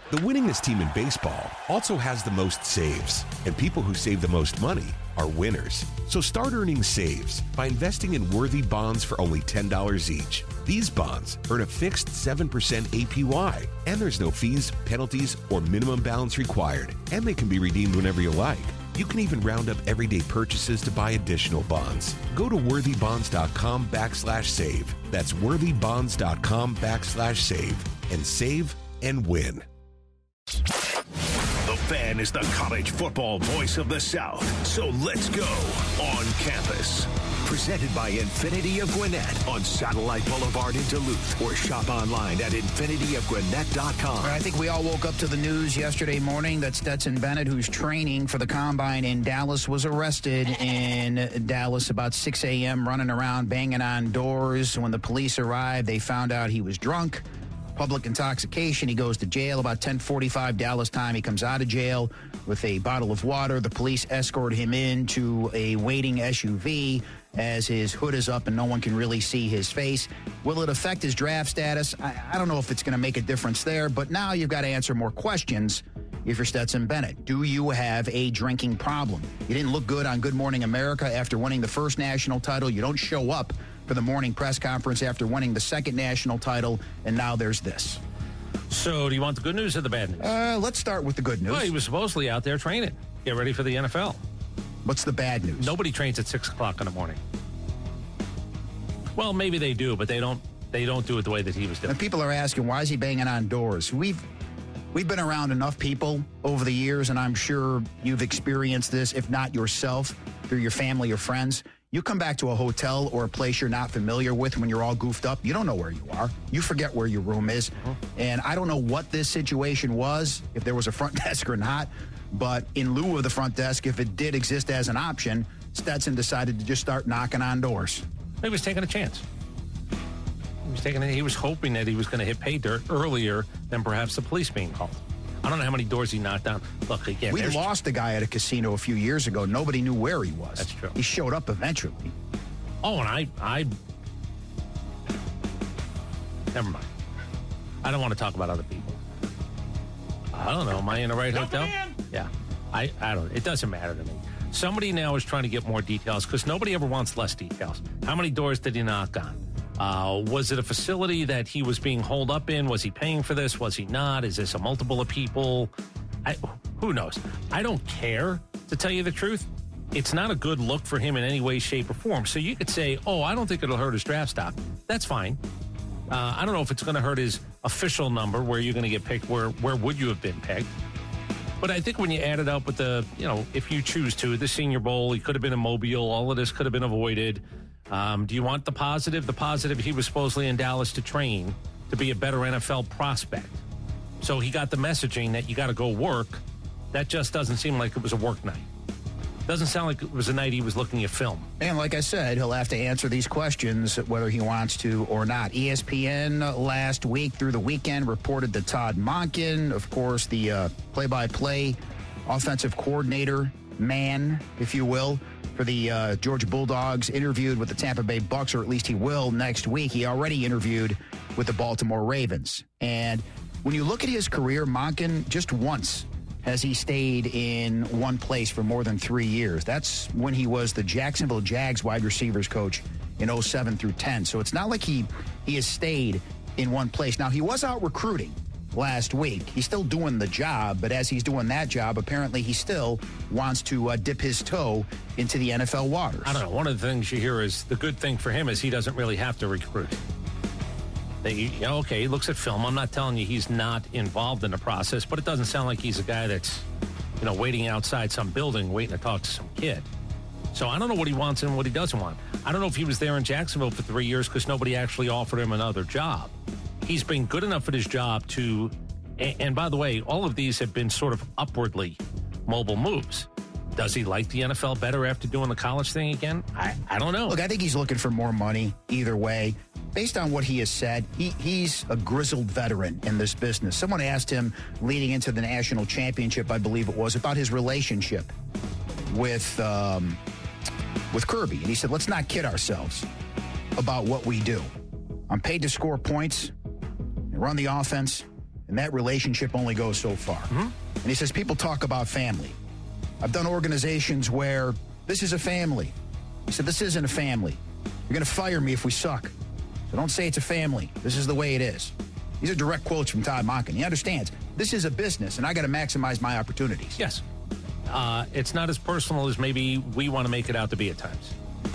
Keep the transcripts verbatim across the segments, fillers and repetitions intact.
The winningest team in baseball also has the most saves, and people who save the most money are winners. So start earning saves by investing in Worthy bonds for only ten dollars each. These bonds earn a fixed seven percent A P Y, and there's no fees, penalties, or minimum balance required, and they can be redeemed whenever you like. You can even round up everyday purchases to buy additional bonds. Go to worthybonds.com backslash save. That's worthybonds.com backslash save and save and win. The Fan is the college football voice of the South. So let's go on campus. Presented by Infinity of Gwinnett on Satellite Boulevard in Duluth, or shop online at infinity of gwinnett dot com. I think we all woke up to the news yesterday morning that Stetson Bennett, who's training for the Combine in Dallas, was arrested in Dallas about six a.m., running around, banging on doors. When the police arrived, they found out he was drunk. Public intoxication. He goes to jail about ten forty-five Dallas time. He comes out of jail with a bottle of water. The police escort him into a waiting S U V as his hood is up and no one can really see his face. Will it affect his draft status? I, I don't know if it's going to make a difference there, but now you've got to answer more questions if you're Stetson Bennett. Do you have a drinking problem? You didn't look good on Good Morning America after winning the first national title. You don't show up for the morning press conference after winning the second national title, and now there's this. So do you want the good news or the bad news? Uh, let's start with the good news. Well, he was supposedly out there training. Get ready for the N F L. What's the bad news? Nobody trains at six o'clock in the morning. Well, maybe they do, but they don't They don't do it the way that he was doing. And people are asking, why is he banging on doors? We've We've been around enough people over the years, and I'm sure you've experienced this, if not yourself, through your family or friends. You come back to a hotel or a place you're not familiar with when you're all goofed up. You don't know where you are. You forget where your room is. Uh-huh. And I don't know what this situation was, if there was a front desk or not. But in lieu of the front desk, if it did exist as an option, Stetson decided to just start knocking on doors. He was taking a chance. He was taking. He was hoping that he was going to hit pay dirt earlier than perhaps the police being called. I don't know how many doors he knocked down. Look, again, we lost a guy at a casino a few years ago. Nobody knew where he was. That's true. He showed up eventually. Oh, and I, I, never mind. I don't want to talk about other people. I don't know. Am I in the right hotel? Yeah. I, I don't. It doesn't matter to me. Somebody now is trying to get more details because nobody ever wants less details. How many doors did he knock on? Uh, was it a facility that he was being holed up in? Was he paying for this? Was he not? Is this a multiple of people? I, who knows? I don't care, to tell you the truth. It's not a good look for him in any way, shape, or form. So you could say, oh, I don't think it'll hurt his draft stock. That's fine. Uh, I don't know if it's going to hurt his official number where you're going to get picked. Where, where would you have been picked? But I think when you add it up with the, you know, if you choose to, the Senior Bowl, he could have been in Mobile. All of this could have been avoided. Um, do you want the positive? The positive, he was supposedly in Dallas to train to be a better N F L prospect. So he got the messaging that you got to go work. That just doesn't seem like it was a work night. Doesn't sound like it was a night he was looking at film. And like I said, he'll have to answer these questions whether he wants to or not. E S P N last week through the weekend reported that Todd Monken, of course, the uh, play-by-play offensive coordinator man, if you will, for the uh, Georgia Bulldogs, interviewed with the Tampa Bay Bucks, or at least he will next week. He already interviewed with the Baltimore Ravens. And when you look at his career, Monken, just once has he stayed in one place for more than three years. That's when he was the Jacksonville Jags wide receivers coach in oh seven through ten. So it's not like he, he has stayed in one place. Now, he was out recruiting last week. He's still doing the job, but as he's doing that job, apparently he still wants to uh, dip his toe into the N F L waters. I don't know. One of the things you hear is the good thing for him is he doesn't really have to recruit. They, you know, okay, he looks at film. I'm not telling you he's not involved in the process, but it doesn't sound like he's a guy that's, you know, waiting outside some building, waiting to talk to some kid. So I don't know what he wants and what he doesn't want. I don't know if he was there in Jacksonville for three years because nobody actually offered him another job. He's been good enough at his job to, and by the way, all of these have been sort of upwardly mobile moves. Does he like the N F L better after doing the college thing again? I, I don't know. Look, I think he's looking for more money either way. Based on what he has said, he, he's a grizzled veteran in this business. Someone asked him leading into the national championship, I believe it was, about his relationship with um, with Kirby. And he said, let's not kid ourselves about what we do. I'm paid to score points, run the offense, and that relationship only goes so far. Mm-hmm. And he says, people talk about family. I've done organizations where this is a family. He said, this isn't a family. You're going to fire me if we suck. So don't say it's a family. This is the way it is. These are direct quotes from Todd Monken. He understands this is a business, and I got to maximize my opportunities. Yes. Uh, it's not as personal as maybe we want to make it out to be at times.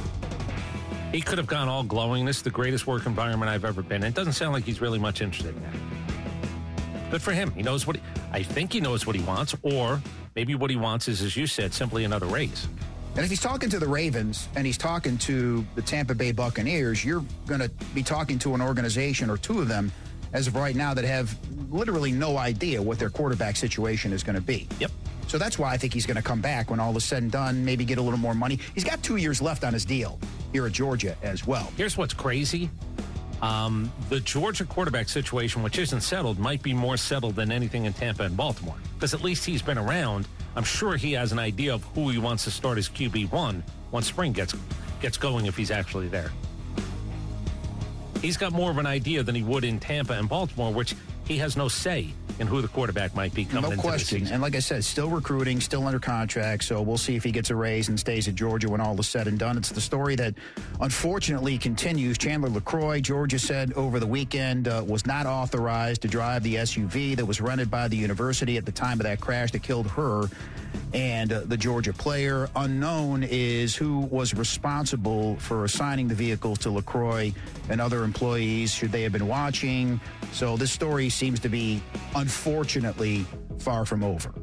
He could have gone all glowing. This is the greatest work environment I've ever been in. It doesn't sound like he's really much interested in that. Good for him. He knows what he, I think he knows what he wants, or maybe what he wants is, as you said, simply another raise. And if he's talking to the Ravens and he's talking to the Tampa Bay Buccaneers, you're going to be talking to an organization or two of them as of right now that have literally no idea what their quarterback situation is going to be. Yep. So that's why I think he's going to come back when all is said and done, maybe get a little more money. He's got two years left on his deal here at Georgia as well. Here's what's crazy. Um, the Georgia quarterback situation, which isn't settled, might be more settled than anything in Tampa and Baltimore. Because at least he's been around. I'm sure he has an idea of who he wants to start as Q B one once spring gets gets going, if he's actually there. He's got more of an idea than he would in Tampa and Baltimore, which he has no say in who the quarterback might be coming no into question. the season. And like I said, still recruiting, still under contract, so we'll see if he gets a raise and stays at Georgia when all is said and done. It's the story that unfortunately continues. Chandler LaCroix, Georgia said over the weekend, uh, was not authorized to drive the S U V that was rented by the university at the time of that crash that killed her and uh, the Georgia player. Unknown is who was responsible for assigning the vehicles to LaCroix and other employees, should they have been watching. So this story seems to be, unfortunately, far from over.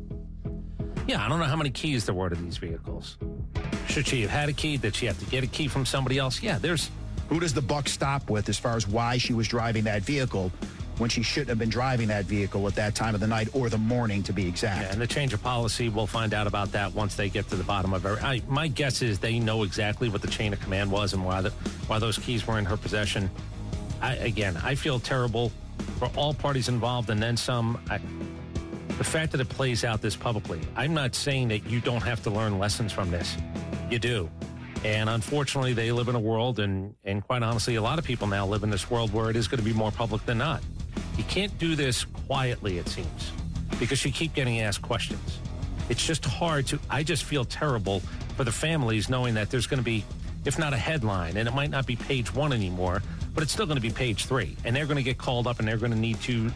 Yeah, I don't know how many keys there were to these vehicles. Should she have had a key? Did she have to get a key from somebody else? Yeah, there's... Who does the buck stop with as far as why she was driving that vehicle when she shouldn't have been driving that vehicle at that time of the night or the morning, to be exact? Yeah, and the change of policy, we'll find out about that once they get to the bottom of it. I, my guess is they know exactly what the chain of command was and why, the, why those keys were in her possession. I, again, I feel terrible for all parties involved, and then some. I, the fact that it plays out this publicly, I'm not saying that you don't have to learn lessons from this. You do. And unfortunately, they live in a world, and, and quite honestly, a lot of people now live in this world where it is going to be more public than not. You can't do this quietly, it seems, because you keep getting asked questions. It's just hard to, I just feel terrible for the families knowing that there's going to be, if not a headline, and it might not be page one anymore, but it's still going to be page three. And they're going to get called up and they're going to need to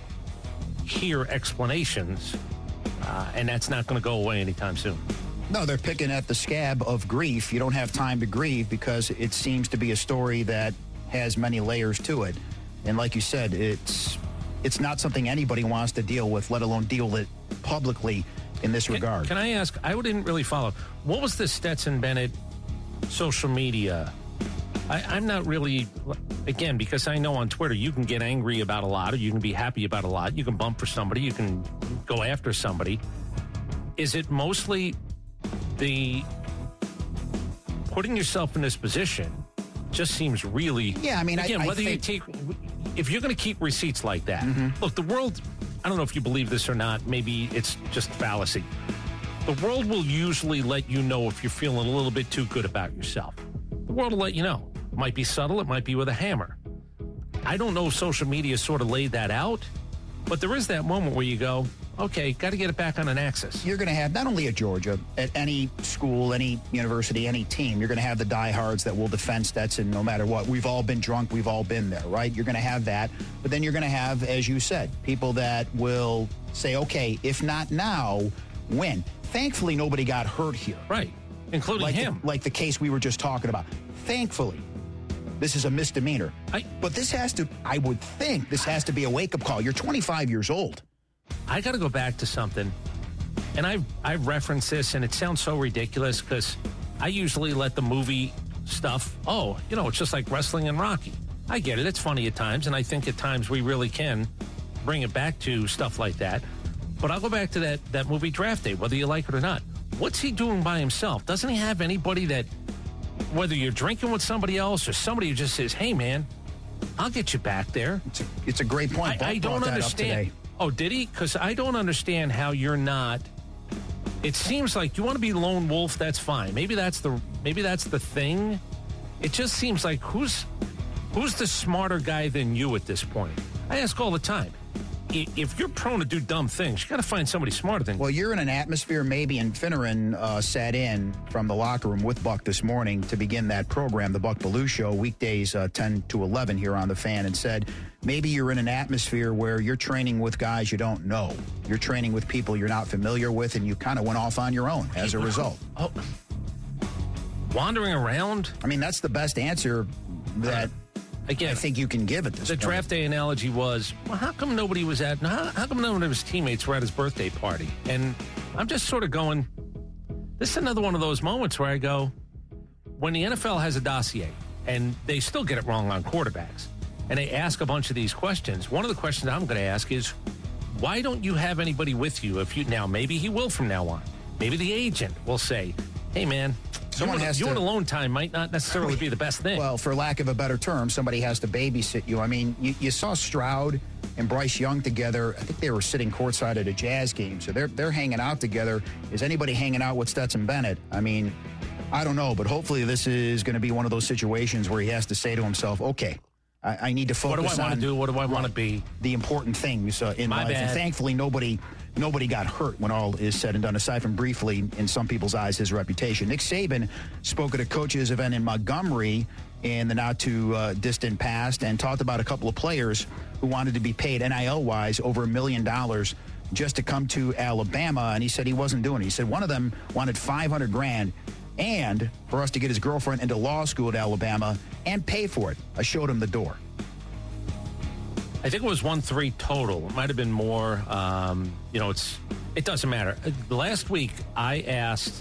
hear explanations. Uh, and that's not going to go away anytime soon. No, they're picking at the scab of grief. You don't have time to grieve because it seems to be a story that has many layers to it. And like you said, it's it's not something anybody wants to deal with, let alone deal with it publicly in this can, regard. Can I ask, I didn't really follow, what was the Stetson Bennett social media? I, I'm not really, again, because I know on Twitter you can get angry about a lot or you can be happy about a lot. You can bump for somebody. You can go after somebody. Is it mostly the putting yourself in this position just seems really... Yeah, I mean, again, I, I whether think... you take... If you're going to keep receipts like that, mm-hmm. look, the world, I don't know if you believe this or not, maybe it's just fallacy. The world will usually let you know if you're feeling a little bit too good about yourself. The world will let you know. It might be subtle, it might be with a hammer. I don't know if social media sort of laid that out, but there is that moment where you go, okay, got to get it back on an axis. You're going to have, not only at Georgia, at any school, any university, any team, you're going to have the diehards that will defend Stetson no matter what. We've all been drunk. We've all been there, right? You're going to have that. But then you're going to have, as you said, people that will say, okay, if not now, when? Thankfully, nobody got hurt here. Right, including like him. The, like the case we were just talking about. Thankfully, this is a misdemeanor. I, but this has to, I would think, this has to be a wake-up call. You're twenty-five years old. I got to go back to something, and I've, I've referenced this, and it sounds so ridiculous because I usually let the movie stuff, oh, you know, it's just like wrestling and Rocky. I get it. It's funny at times, and I think at times we really can bring it back to stuff like that. But I'll go back to that, that movie Draft Day, whether you like it or not. What's he doing by himself? Doesn't he have anybody that, whether you're drinking with somebody else or somebody who just says, hey, man, I'll get you back there. It's a, it's a great point. I, I don't understand. Oh, did he? Because I don't understand how you're not. It seems like you want to be lone wolf. That's fine. Maybe that's the maybe that's the thing. It just seems like who's who's the smarter guy than you at this point? I ask all the time. if you're prone to do dumb things, you got to find somebody smarter than you. Well, you're in an atmosphere maybe, and Finneran uh, sat in from the locker room with Buck this morning to begin that program, the Buck Belue Show, weekdays uh, ten to eleven here on The Fan, and said maybe you're in an atmosphere where you're training with guys you don't know. You're training with people you're not familiar with, and you kind of went off on your own as a result. Oh, wandering around? I mean, that's the best answer that Again, I think you can give it this The point. draft day analogy was, well, how come nobody was at, how, how come none of his teammates were at his birthday party? And I'm just sort of going, this is another one of those moments where I go, when the N F L has a dossier, and they still get it wrong on quarterbacks, and they ask a bunch of these questions, one of the questions I'm going to ask is, why don't you have anybody with you? If you now, maybe he will from now on. Maybe the agent will say, hey, man, Someone you, has you to, and alone time might not necessarily be the best thing. Well, for lack of a better term, somebody has to babysit you. I mean, you, you saw Stroud and Bryce Young together. I think they were sitting courtside at a Jazz game, so they're they're hanging out together. Is anybody hanging out with Stetson Bennett? I mean, I don't know, but hopefully this is going to be one of those situations where he has to say to himself, okay, I, I need to focus on... What do I want to do? What do I want to be? The important things uh, in My life. bad. And thankfully, nobody... Nobody got hurt when all is said and done, aside from briefly, in some people's eyes, his reputation. Nick Saban spoke at a coaches event in Montgomery in the not-too-distant past and talked about a couple of players who wanted to be paid N I L-wise over a million dollars just to come to Alabama, and he said he wasn't doing it. He said one of them wanted five hundred grand and for us to get his girlfriend into law school at Alabama and pay for it. I showed him the door. I think it was one three total. It might have been more. Um, you know, it's it doesn't matter. Uh, Last week, I asked,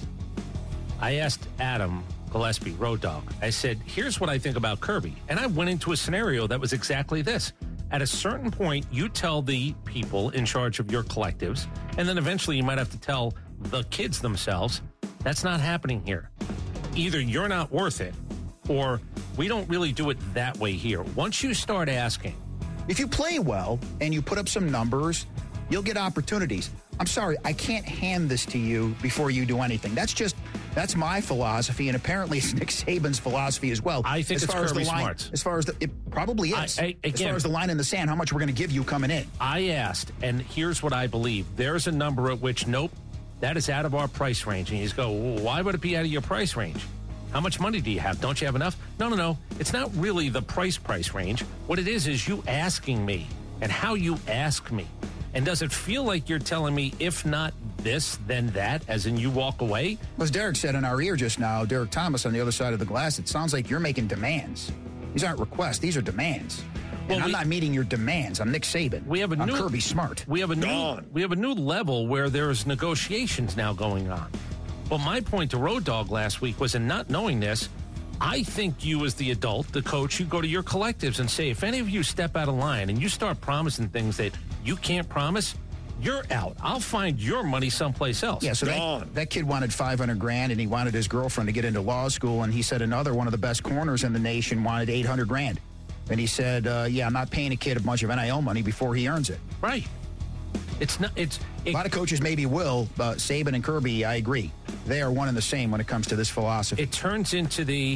I asked Adam Gillespie, Road Dog. I said, "Here's what I think about Kirby," and I went into a scenario that was exactly this. At a certain point, you tell the people in charge of your collectives, and then eventually you might have to tell the kids themselves. That's not happening here. Either you're not worth it, or we don't really do it that way here. Once you start asking. If you play well and you put up some numbers, you'll get opportunities. I'm sorry, I can't hand this to you before you do anything. That's just, that's my philosophy, and apparently it's Nick Saban's philosophy as well. I think as it's far Kirby as the line, Smart's. As far as the, it probably is. I, I, again, as far as the line in the sand, how much we're going to give you coming in. I asked, and here's what I believe. There's a number at which, nope, that is out of our price range. And you just go, well, why would it be out of your price range? How much money do you have? Don't you have enough? No, no, no. It's not really the price price range. What it is is you asking me and how you ask me. And does it feel like you're telling me, if not this, then that, as in you walk away? As Derek said in our ear just now, Derek Thomas on the other side of the glass, it sounds like you're making demands. These aren't requests. These are demands. Well, and I'm we, not meeting your demands. I'm Nick Saban. We have a I'm new, Kirby Smart. We have a new, we have a new level where there's negotiations now going on. Well, my point to Road Dog last week was, in not knowing this, I think you as the adult, the coach, you go to your collectives and say, if any of you step out of line and you start promising things that you can't promise, you're out. I'll find your money someplace else. Yeah, so that, that kid wanted five hundred grand and he wanted his girlfriend to get into law school, and he said another one of the best corners in the nation wanted eight hundred grand. And he said, uh, yeah, I'm not paying a kid a bunch of N I L money before he earns it. Right. It's not, it's, it, a lot of coaches maybe will, but Saban and Kirby, I agree. They are one and the same when it comes to this philosophy. It turns into the,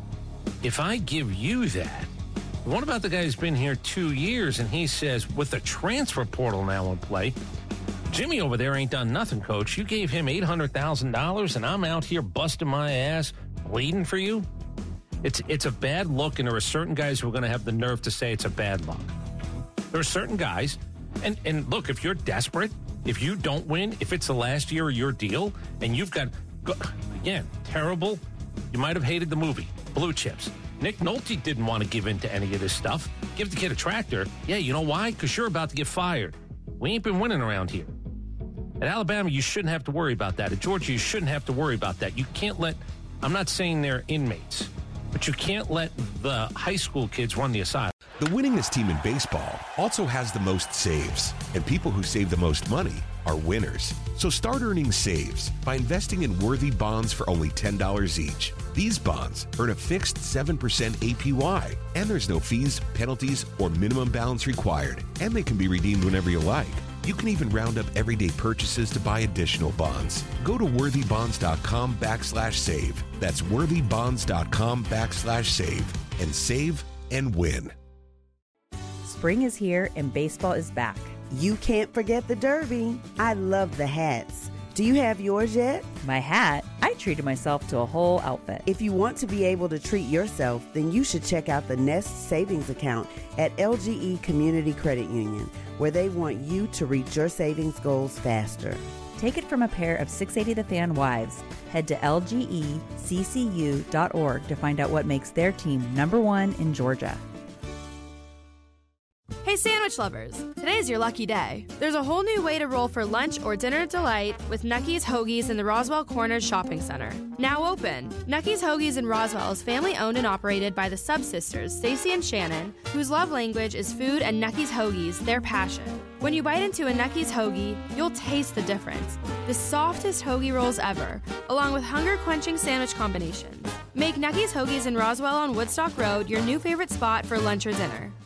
if I give you that, what about the guy who's been here two years and he says, with the transfer portal now in play, Jimmy over there ain't done nothing, coach. You gave him eight hundred thousand dollars and I'm out here busting my ass, bleeding for you? It's, it's a bad look, and there are certain guys who are going to have the nerve to say it's a bad look. There are certain guys, and, and look, if you're desperate, if you don't win, if it's the last year of your deal, and you've got, again, terrible, you might have hated the movie, Blue Chips. Nick Nolte didn't want to give in to any of this stuff. Give the kid a tractor. Yeah, you know why? Because you're about to get fired. We ain't been winning around here. At Alabama, you shouldn't have to worry about that. At Georgia, you shouldn't have to worry about that. You can't let, I'm not saying they're inmates, but you can't let the high school kids run the asylum. The winningest team in baseball also has the most saves, and people who save the most money are winners. So start earning saves by investing in worthy bonds for only ten dollars each. These bonds earn a fixed seven percent A P Y, and there's no fees, penalties, or minimum balance required, and they can be redeemed whenever you like. You can even round up everyday purchases to buy additional bonds. Go to worthybonds.com backslash save. That's worthybonds.com backslash save and save and win. Spring is here and baseball is back. You can't forget the Derby. I love the hats. Do you have yours yet? My hat? I treated myself to a whole outfit. If you want to be able to treat yourself, then you should check out the Nest Savings Account at L G E Community Credit Union, where they want you to reach your savings goals faster. Take it from a pair of six eighty The Fan wives. Head to L G E C C U dot org to find out what makes their team number one in Georgia. Hey sandwich lovers, today's your lucky day. There's a whole new way to roll for lunch or dinner delight with Nucky's Hoagies in the Roswell Corners Shopping Center. Now open. Nucky's Hoagies in Roswell is family owned and operated by the Sub-Sisters, Stacy and Shannon, whose love language is food and Nucky's Hoagies, their passion. When you bite into a Nucky's Hoagie, you'll taste the difference. The softest hoagie rolls ever, along with hunger-quenching sandwich combinations. Make Nucky's Hoagies in Roswell on Woodstock Road your new favorite spot for lunch or dinner.